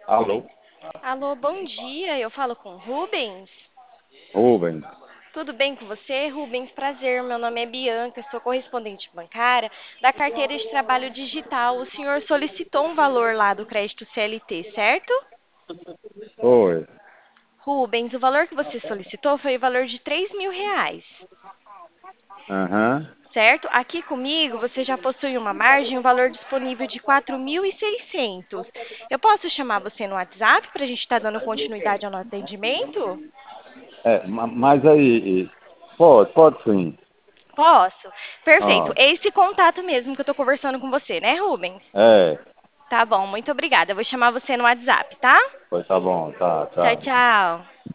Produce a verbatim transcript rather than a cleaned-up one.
Alô, Alô, bom dia. Eu falo com Rubens. Rubens. Tudo bem com você, Rubens? Prazer. Meu nome é Bianca, sou correspondente bancária da carteira de trabalho digital. O senhor solicitou um valor lá do crédito C L T, certo? Oi. Rubens, o valor que você solicitou foi o valor de três mil reais, Aham. certo? Aqui comigo você já possui uma margem, um valor disponível de quatro mil e seiscentos. Eu posso chamar você no WhatsApp para a gente estar dando continuidade ao nosso atendimento? É, ma- mas aí, e- pode, pode sim. Posso? Perfeito. Ó, É esse contato mesmo que eu tô conversando com você, né, Rubens? é, Tá bom, muito obrigada. Eu vou chamar você no WhatsApp, tá? pois tá bom, tá, Tchau, tchau. tchau.